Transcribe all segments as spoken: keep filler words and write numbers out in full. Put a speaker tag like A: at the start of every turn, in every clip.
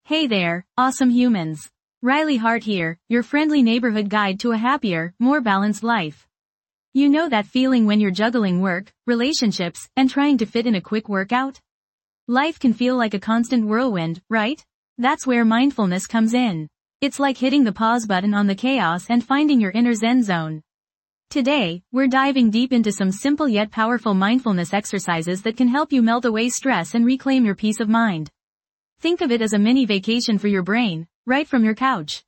A: Hey there, awesome humans. Riley Hart here, your friendly neighborhood guide to a happier, more balanced life. You know that feeling when you're juggling work, relationships, and trying to fit in a quick workout? Life can feel like a constant whirlwind, right? That's where mindfulness comes in. It's like hitting the pause button on the chaos and finding your inner Zen zone. Today, we're diving deep into some simple yet powerful mindfulness exercises that can help you melt away stress and reclaim your peace of mind. Think of it as a mini vacation for your brain, right from your couch.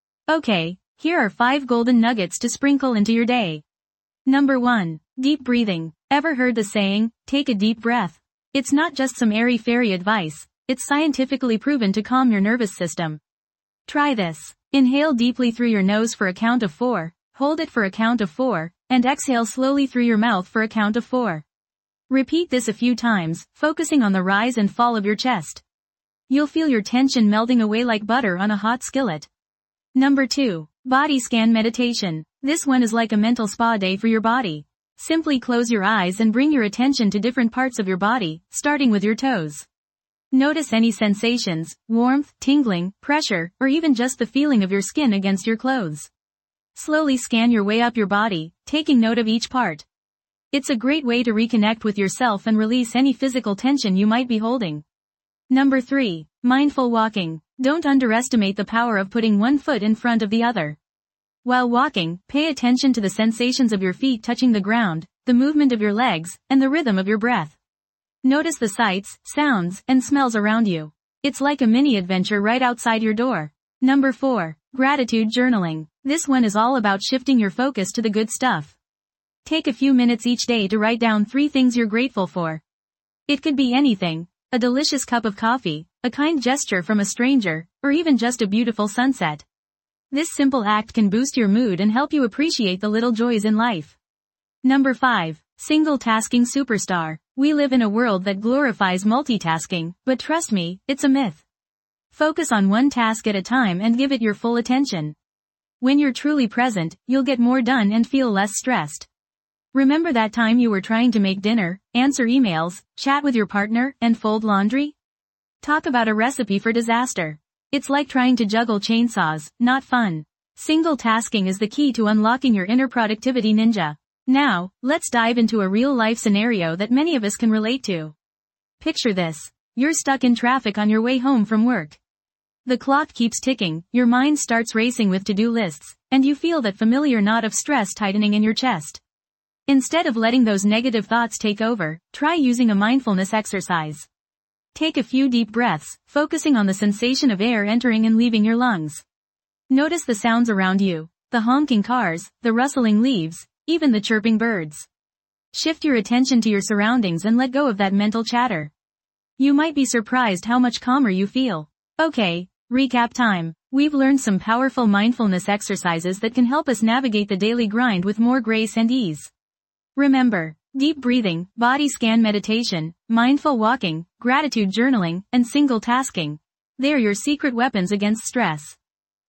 A: Okay, here are five golden nuggets to sprinkle into your day. Number one. Deep breathing. Ever heard the saying, take a deep breath? It's not just some airy-fairy advice, it's scientifically proven to calm your nervous system. Try this. Inhale deeply through your nose for a count of four, hold it for a count of four, and exhale slowly through your mouth for a count of four. Repeat this a few times, focusing on the rise and fall of your chest. You'll feel your tension melting away like butter on a hot skillet. Number two. Body scan meditation. This one is like a mental spa day for your body. Simply close your eyes and bring your attention to different parts of your body, starting with your toes. Notice any sensations, warmth, tingling, pressure, or even just the feeling of your skin against your clothes. Slowly scan your way up your body, taking note of each part. It's a great way to reconnect with yourself and release any physical tension you might be holding. Number three. Mindful walking. Don't underestimate the power of putting one foot in front of the other. While walking, pay attention to the sensations of your feet touching the ground, the movement of your legs, and the rhythm of your breath. Notice the sights, sounds, and smells around you. It's like a mini adventure right outside your door. Number four. Gratitude journaling. This one is all about shifting your focus to the good stuff. Take a few minutes each day to write down three things you're grateful for. It could be anything. A delicious cup of coffee, a kind gesture from a stranger, or even just a beautiful sunset. This simple act can boost your mood and help you appreciate the little joys in life. Number five. Single-tasking superstar. We live in a world that glorifies multitasking, but trust me, it's a myth. Focus on one task at a time and give it your full attention. When you're truly present, you'll get more done and feel less stressed. Remember that time you were trying to make dinner, answer emails, chat with your partner, and fold laundry? Talk about a recipe for disaster. It's like trying to juggle chainsaws, not fun. Single tasking is the key to unlocking your inner productivity ninja. Now, let's dive into a real-life scenario that many of us can relate to. Picture this. You're stuck in traffic on your way home from work. The clock keeps ticking, your mind starts racing with to-do lists, and you feel that familiar knot of stress tightening in your chest. Instead of letting those negative thoughts take over, try using a mindfulness exercise. Take a few deep breaths, focusing on the sensation of air entering and leaving your lungs. Notice the sounds around you, the honking cars, the rustling leaves, even the chirping birds. Shift your attention to your surroundings and let go of that mental chatter. You might be surprised how much calmer you feel. Okay, recap time. We've learned some powerful mindfulness exercises that can help us navigate the daily grind with more grace and ease. Remember, deep breathing, body scan meditation, mindful walking, gratitude journaling, and single tasking. They're your secret weapons against stress.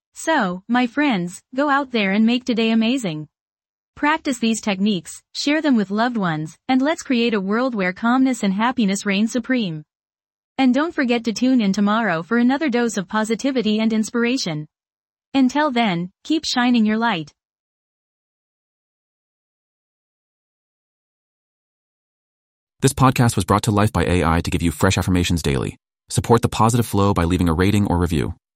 A: So, my friends, go out there and make today amazing. Practice these techniques, share them with loved ones, and let's create a world where calmness and happiness reign supreme. And don't forget to tune in tomorrow for another dose of positivity and inspiration. Until then, keep shining your light.
B: This podcast was brought to life by A I to give you fresh affirmations daily. Support the positive flow by leaving a rating or review.